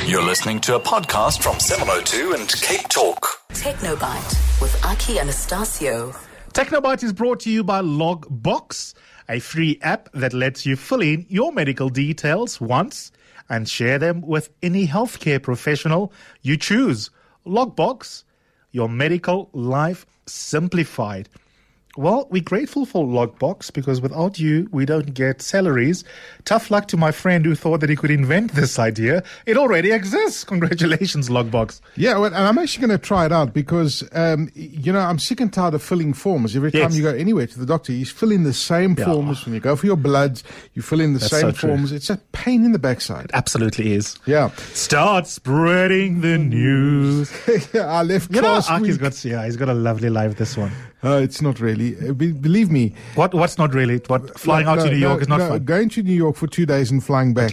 You're listening to a podcast from 702 and Cape Talk. Technobyte with Aki Anastasio. Technobyte is brought to you by Logbox, a free app that lets you fill in your medical details once and share them with any healthcare professional you choose. Logbox, your medical life simplified. Well, we're grateful for Logbox because without you, we don't get salaries. Tough luck to my friend who thought that he could invent this idea. It already exists. Congratulations, Logbox. Yeah, well, and I'm actually going to try it out because, I'm sick and tired of filling forms. Every time you go anywhere to the doctor, you fill in the same forms. When you go for your bloods, you fill in the same forms. It's a pain in the backside. It absolutely is. Yeah. Start spreading the news. I left last week. He's got a lovely life, this one. It's not really. Believe me. What's not really? Flying out to New York is not fun? Going to New York for 2 days and flying back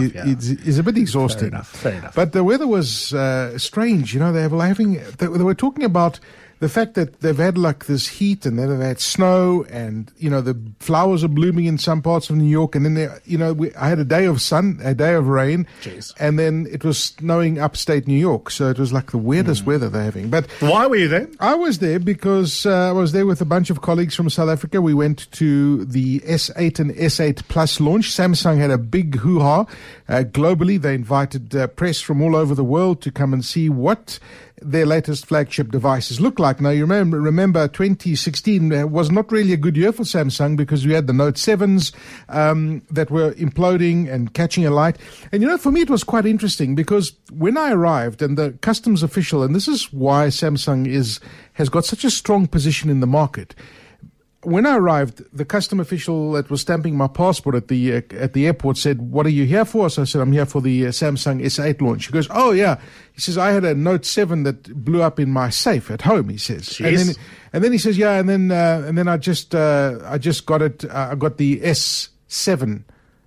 is a bit exhausting. Fair enough. But the weather was strange. They were talking about the fact that they've had like this heat and then they've had snow and, the flowers are blooming in some parts of New York. And then, I had a day of sun, a day of rain. Jeez. And then it was snowing upstate New York. So it was like the weirdest weather they're having. But why were you there? I was there because I was there with a bunch of colleagues from South Africa. We went to the S8 and S8 Plus launch. Samsung had a big hoo-ha. Globally, they invited press from all over the world to come and see what their latest flagship devices look like. Now, you remember 2016 was not really a good year for Samsung because we had the Note 7s that were imploding and catching alight. And, for me, it was quite interesting because when I arrived and the customs official, and this is why Samsung has got such a strong position in the market. When I arrived, the custom official that was stamping my passport at the airport said, "What are you here for?" So I said, "I'm here for the Samsung S8 launch." He goes, "Oh yeah." He says, "I had a Note 7 that blew up in my safe at home." He says, and then he says, "Yeah, and then I just got it. I got the S7,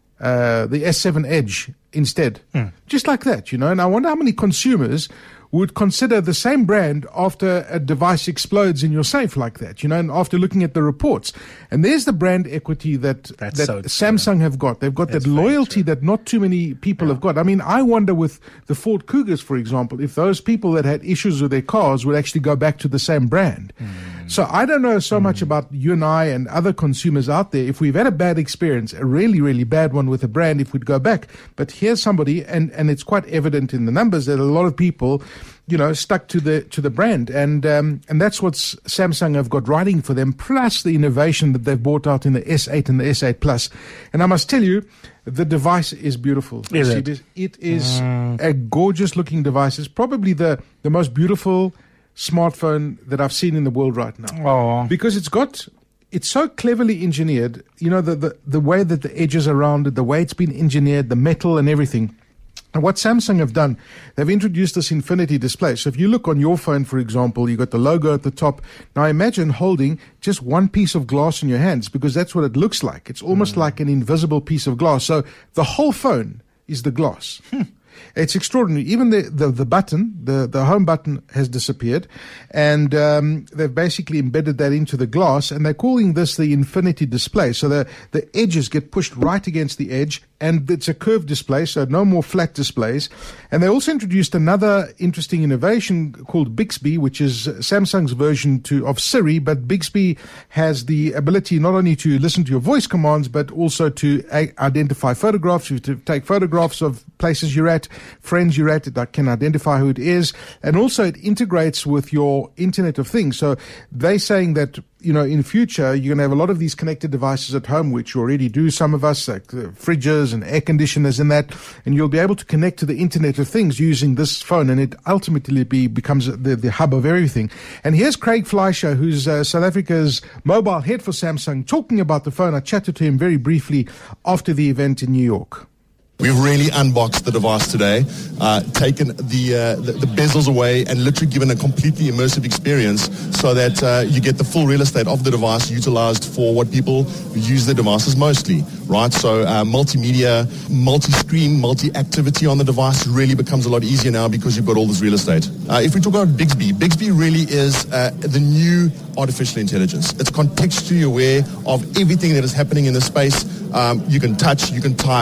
the S7 Edge instead, just like that, And I wonder how many consumers would consider the same brand after a device explodes in your safe like that, and after looking at the reports. And there's the brand equity that Samsung have got. They've got that loyalty that not too many people have got. I mean, I wonder with the Ford Cougars, for example, if those people that had issues with their cars would actually go back to the same brand. So I don't know so much about you and I and other consumers out there. If we've had a bad experience, a really, really bad one with a brand, if we'd go back. But here's somebody, and it's quite evident in the numbers that a lot of people stuck to the brand, and that's what Samsung have got riding for them. Plus the innovation that they've brought out in the S8 and the S8 Plus. And I must tell you, the device is beautiful. It is a gorgeous looking device. It's probably the most beautiful smartphone that I've seen in the world right now. Because it's so cleverly engineered. The way that the edges are rounded, the way it's been engineered, the metal and everything. And what Samsung have done, they've introduced this infinity display. So if you look on your phone, for example, you got the logo at the top. Now imagine holding just one piece of glass in your hands, because that's what it looks like. It's almost like an invisible piece of glass. So the whole phone is the glass. It's extraordinary. Even the button, the home button has disappeared, and they've basically embedded that into the glass, and they're calling this the infinity display. So the edges get pushed right against the edge, and it's a curved display, so no more flat displays. And they also introduced another interesting innovation called Bixby, which is Samsung's version of Siri, but Bixby has the ability not only to listen to your voice commands, but also to identify photographs. You to take photographs of places you're at, friends you're at, that can identify who it is. And also it integrates with your Internet of Things. So they're saying that, in future, you're going to have a lot of these connected devices at home, which you already do, some of us, like fridges and air conditioners and that, and you'll be able to connect to the Internet of Things using this phone, and it ultimately becomes the hub of everything. And here's Craig Fleischer, who's South Africa's mobile head for Samsung, talking about the phone. I chatted to him very briefly after the event in New York. We've really unboxed the device today, taken the bezels away and literally given a completely immersive experience so that you get the full real estate of the device utilized for what people use the devices mostly, right? So multimedia, multi-screen, multi-activity on the device really becomes a lot easier now because you've got all this real estate. If we talk about Bixby really is the new artificial intelligence. It's contextually aware of everything that is happening in the space. You can touch, you can type,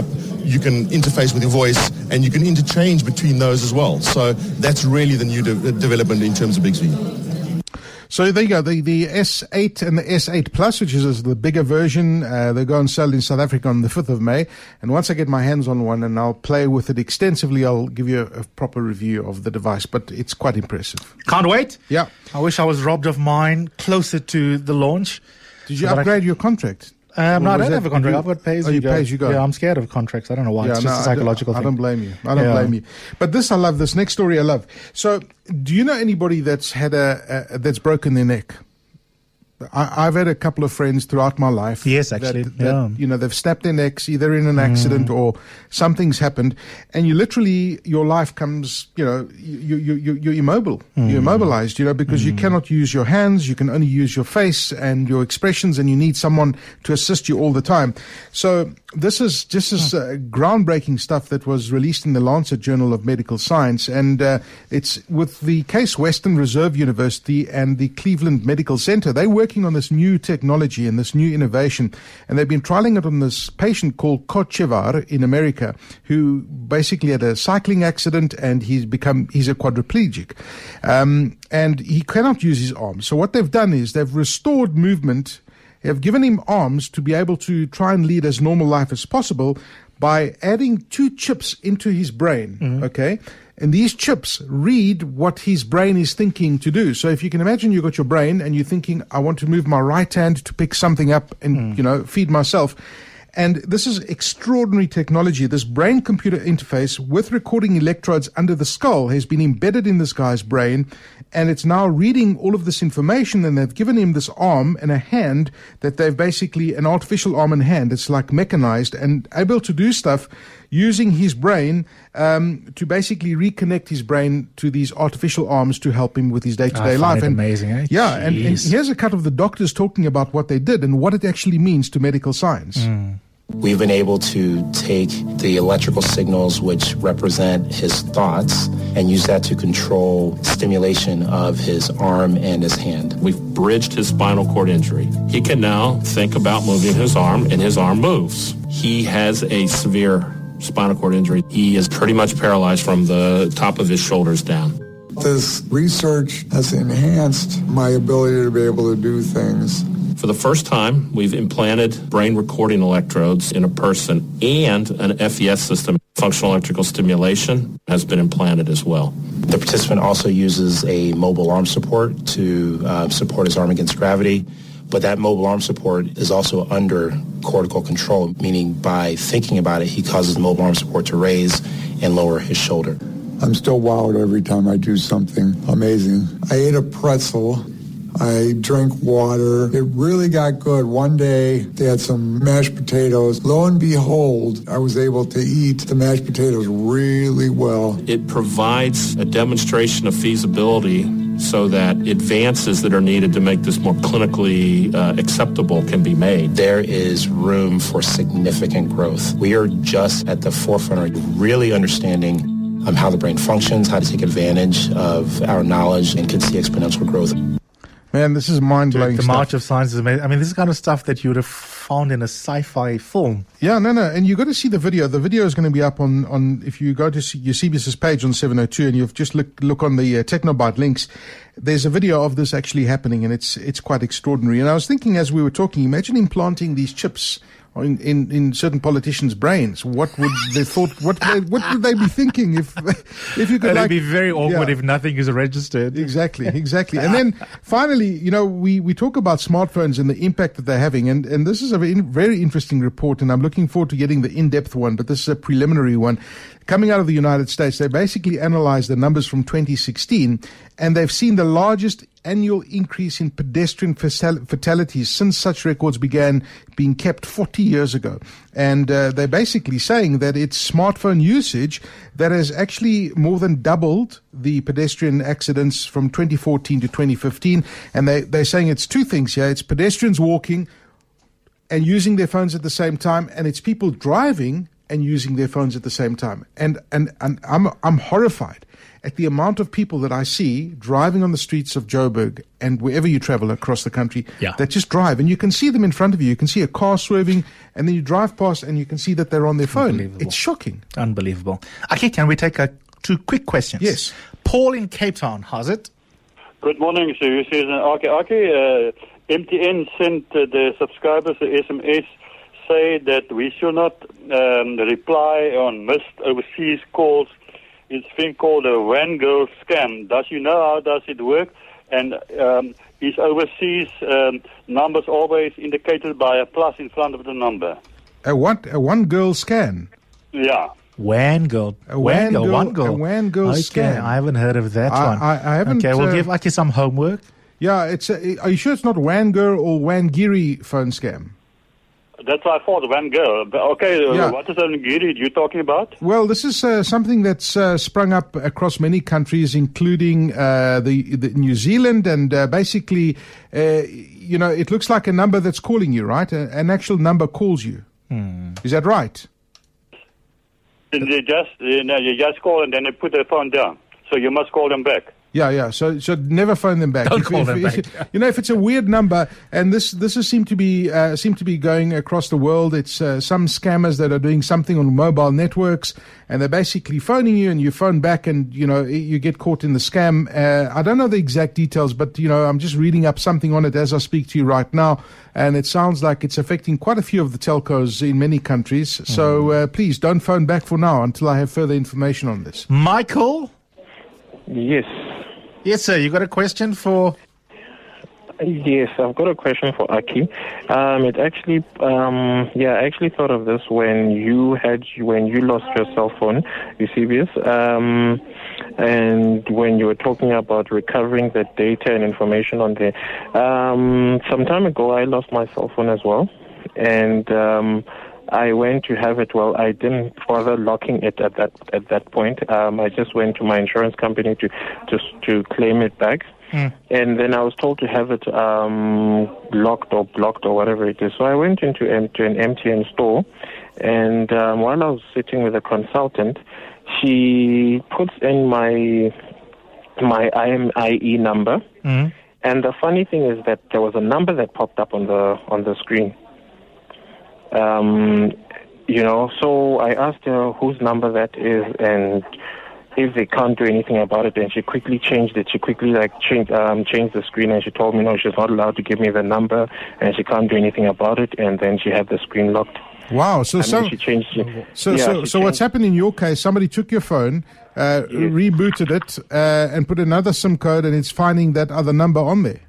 you can interface with your voice, and you can interchange between those as well. So that's really the new development in terms of Bixby. So there you go, the S8 and the S8 Plus, which is the bigger version. They go on sale in South Africa on the 5th of May. And once I get my hands on one and I'll play with it extensively, I'll give you a proper review of the device. But it's quite impressive. Can't wait. Yeah. I wish I was robbed of mine closer to the launch. Did you upgrade your contract? No, I don't have a contract. I've got pay as you go. Pay as you go. Yeah, I'm scared of contracts. I don't know why. It's just a psychological thing. I don't blame you. I don't blame you. But this I love. This next story I love. So, do you know anybody that's had that's broken their neck? I've had a couple of friends throughout my life. Yes, actually. That, you know, they've snapped their necks either in an accident or something's happened, and you literally, your life comes, you know, you're immobile. You're immobilized, you know, because you cannot use your hands. You can only use your face and your expressions, and you need someone to assist you all the time. So this is just this groundbreaking stuff that was released in the Lancet Journal of Medical Science, and it's with the Case Western Reserve University and the Cleveland Medical Center. They're working on this new technology and this new innovation, and they've been trialing it on this patient called Kochevar in America, who basically had a cycling accident, and he's a quadriplegic, and he cannot use his arms. So what they've done is they've restored movement. Have given him arms to be able to try and lead as normal life as possible by adding 2 chips into his brain, okay? And these chips read what his brain is thinking to do. So if you can imagine you've got your brain and you're thinking, I want to move my right hand to pick something up and, you know, feed myself. And this is extraordinary technology. This brain-computer interface with recording electrodes under the skull has been embedded in this guy's brain, and it's now reading all of this information, and they've given him this arm and a hand that they've basically, an artificial arm and hand. It's like mechanized and able to do stuff using his brain to basically reconnect his brain to these artificial arms to help him with his day-to-day life. And amazing, eh? Yeah, and here's a cut of the doctors talking about what they did and what it actually means to medical science. We've been able to take the electrical signals which represent his thoughts and use that to control stimulation of his arm and his hand. We've bridged his spinal cord injury. He can now think about moving his arm, and his arm moves. He has a severe spinal cord injury. He is pretty much paralyzed from the top of his shoulders down. This research has enhanced my ability to be able to do things. For the first time, we've implanted brain recording electrodes in a person, and an FES system, functional electrical stimulation, has been implanted as well. The participant also uses a mobile arm support to support his arm against gravity, but that mobile arm support is also under cortical control, meaning by thinking about it, he causes the mobile arm support to raise and lower his shoulder. I'm still wowed every time I do something amazing. I ate a pretzel. I drank water. It really got good. One day, they had some mashed potatoes. Lo and behold, I was able to eat the mashed potatoes really well. It provides a demonstration of feasibility so that advances that are needed to make this more clinically acceptable can be made. There is room for significant growth. We are just at the forefront of really understanding how the brain functions, how to take advantage of our knowledge, and could see exponential growth. Man, this is mind-blowing The stuff. March of Science is amazing. I mean, this is the kind of stuff that you would have found in a sci-fi film. Yeah, no. And you've got to see the video. The video is going to be up on if you go to your CBS's page on 702 and you've just look on the Technobyte links, there's a video of this actually happening, and it's quite extraordinary. And I was thinking as we were talking, imagine implanting these chips in certain politicians' brains. What would they thought? What would they be thinking if you could? It'd be very awkward if nothing is registered. Exactly. And then finally, you know, we talk about smartphones and the impact that they're having, and this is a very interesting report, and I'm looking forward to getting the in-depth one. But this is a preliminary one coming out of the United States. They basically analyzed the numbers from 2016, and they've seen the largest annual increase in pedestrian fatalities since such records began being kept 40 years ago. And they're basically saying that it's smartphone usage that has actually more than doubled the pedestrian accidents from 2014 to 2015. And they're saying it's 2 things here. It's pedestrians walking and using their phones at the same time, and it's people driving and using their phones at the same time. And I'm horrified at the amount of people that I see driving on the streets of Joburg and wherever you travel across the country that just drive. And you can see them in front of you. You can see a car swerving, and then you drive past and you can see that they're on their phone. It's shocking. Unbelievable. Okay, can we take two quick questions? Yes. Paul in Cape Town, how's it? Good morning, sir. MTN sent the subscribers the SMS say that we should not reply on missed overseas calls. It's a thing called a WAN girl scam. Does you know how does it work? And is overseas numbers always indicated by a plus in front of the number? A what? A one girl scan? Yeah. WAN girl. A WAN girl. A WAN girl okay, scan. I haven't heard of that one. I haven't. Okay, we'll give Aki some homework. Yeah, it's. Are you sure it's not WAN girl or Wangiri phone scam? That's what I thought, WAN girl. Okay, what is Wangiri you're talking about? Well, this is something that's sprung up across many countries, including the New Zealand, and basically, it looks like a number that's calling you, right? An actual number calls you. Is that right? You just call and then they put their phone down. So you must call them back. Yeah. So never phone them back. Don't call them back. If it's a weird number, and this has seemed to be going across the world. It's some scammers that are doing something on mobile networks, and they're basically phoning you, and you phone back, and you get caught in the scam. I don't know the exact details, but I'm just reading up something on it as I speak to you right now, and it sounds like it's affecting quite a few of the telcos in many countries. So please don't phone back for now until I have further information on this. Michael? Yes. Yes, sir. You got a question for? Yes, I've got a question for Aki. I actually thought of this when you lost your cell phone, Eusebius, and when you were talking about recovering the data and information on there. Some time ago, I lost my cell phone as well, and I went to have it. Well, I didn't bother locking it at that point. I just went to my insurance company to claim it back. And then I was told to have it locked or blocked or whatever it is. So I went into an MTN store, and while I was sitting with a consultant, she puts in my IMEI number. And the funny thing is that there was a number that popped up on the screen. So I asked her whose number that is and if they can't do anything about it, and she quickly changed it. She quickly changed the screen, and she told me no, she's not allowed to give me the number, and she can't do anything about it. And then she had the screen locked. Wow! So she changed it. So what's happened in your case? Somebody took your phone, rebooted it, and put another SIM code, and it's finding that other number on there.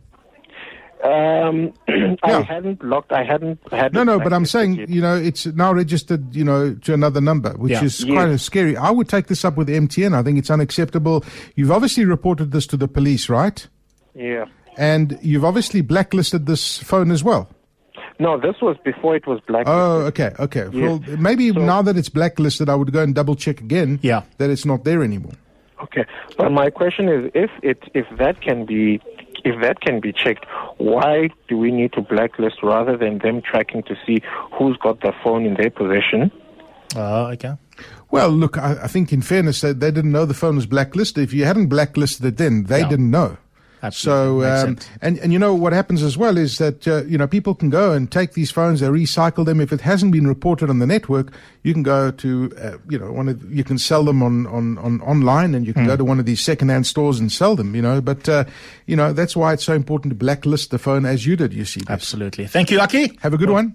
I hadn't locked. I hadn't had. No, but I'm saying, it's now registered, to another number, which is kind of scary. I would take this up with MTN. I think it's unacceptable. You've obviously reported this to the police, right? Yeah. And you've obviously blacklisted this phone as well. No, this was before it was blacklisted. Oh, okay. Yes. Well, maybe now that it's blacklisted, I would go and double check again that it's not there anymore. Okay, but my question is, if that can be checked, why do we need to blacklist rather than them tracking to see who's got the phone in their possession? Oh, okay. Well, look, I think in fairness, they didn't know the phone was blacklisted. If you hadn't blacklisted it then, they didn't know. Absolutely. So, and what happens as well is that, people can go and take these phones, they recycle them. If it hasn't been reported on the network, you can go to, you can sell them on online, and you can go to one of these second-hand stores and sell them, But, that's why it's so important to blacklist the phone as you did, you see. Absolutely. Thank you, Aki. Have a good one.